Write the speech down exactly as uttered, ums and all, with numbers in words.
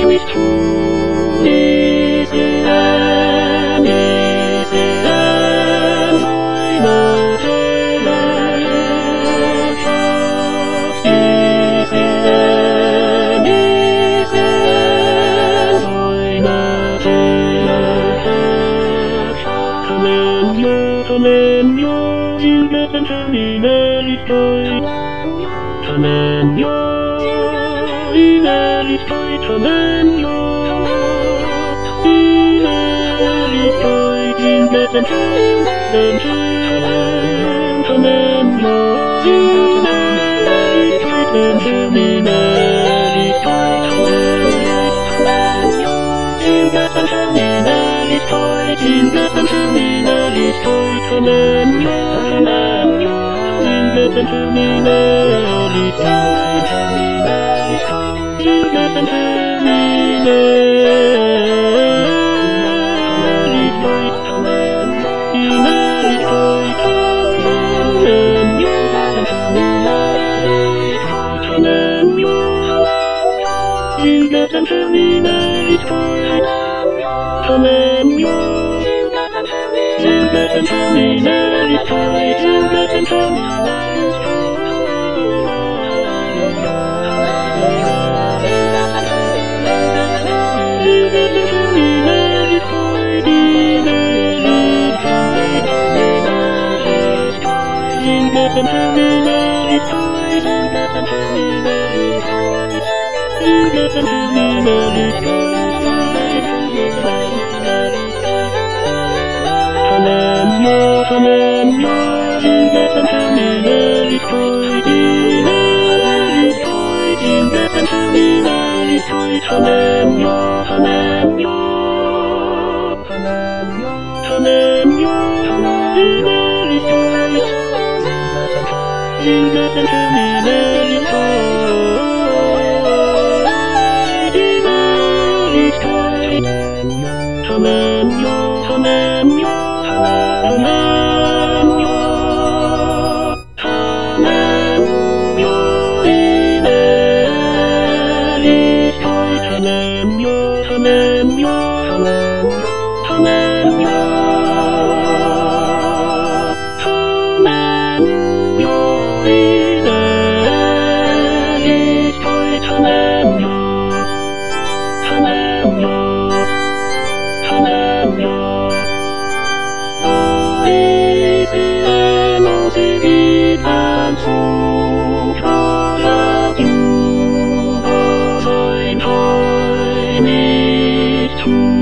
nicht tun. Diese Ern, diese Ern, heimatelle Herrschaft. Diese Ern, diese Ern, heimatelle Herrschaft. Tamemio, Tamemio, Silveten Terminelligkeit. Tamemio, Innerlichkeit, Tamemio, Innerlichkeit, Silveten Terminelligkeit. Tamemio, Innerlichkeit, Terminelligkeit. Tamemio, Silveten Terminelligkeit, Silveten Terminelligkeit. Tamemio, Tamemio, Silveten Terminelligkeit. Silveten Terminelligkeit. Innerlichkeit, Tamemio, Tamemio, Silveten Terminelligkeit. Tamemio, Silveten Terminelligkeit, Silveten Tamemio, Tamemio, Silveten Terminelligkeit, Innerlichkeit, Silveten Terminelligkeit. Tamemio, Tamemio, Tamemio, Tamemio, Innerlichkeit, Silveten Terminelligkeit, Innerlichkeit. Tamemio, Tamemio, Tamemio, Tamemio, Innerlichkeit. Tamemio, Tamemio, Tamemio, Tamemio, Innerlichkeit. Tamemio, Tamemio, Tamemio. To